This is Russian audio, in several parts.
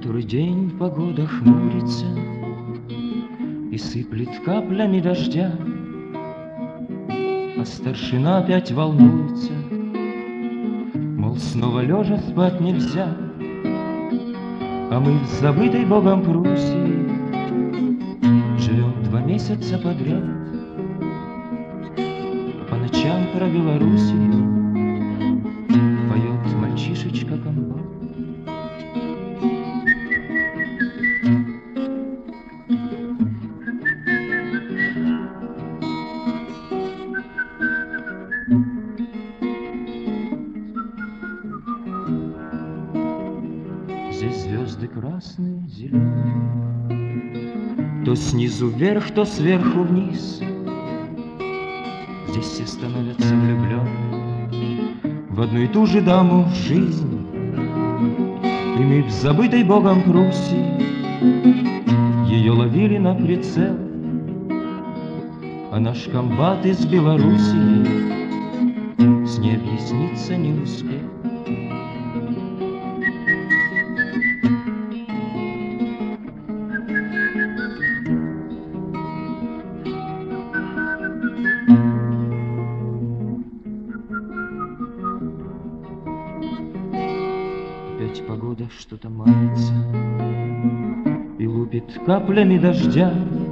Который день погода хмурится и сыплет каплями дождя, а старшина опять волнуется, мол, снова лежа спать нельзя. А мы в забытой Богом Пруссии живем 2 месяца подряд. По ночам про Белоруссию поет мальчишечка комбат. Здесь звезды красные, зеленые, то снизу вверх, то сверху вниз. Здесь все становятся влюбленными в одну и ту же даму жизни. И мы в забытой Богом Пруссии ее ловили на прицел, а наш комбат из Белоруссии с ней объясниться не успел. Опять погода что-то мается и лупит каплями дождя,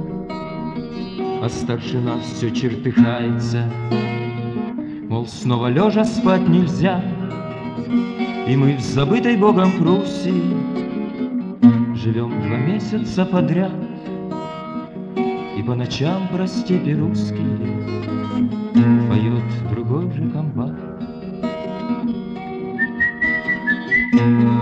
а старшина все чертыхается, мол, снова лежа спать нельзя. И мы в забытой Богом Пруссии живем 2 месяца подряд. И по ночам про степи русские поет другой же комбат.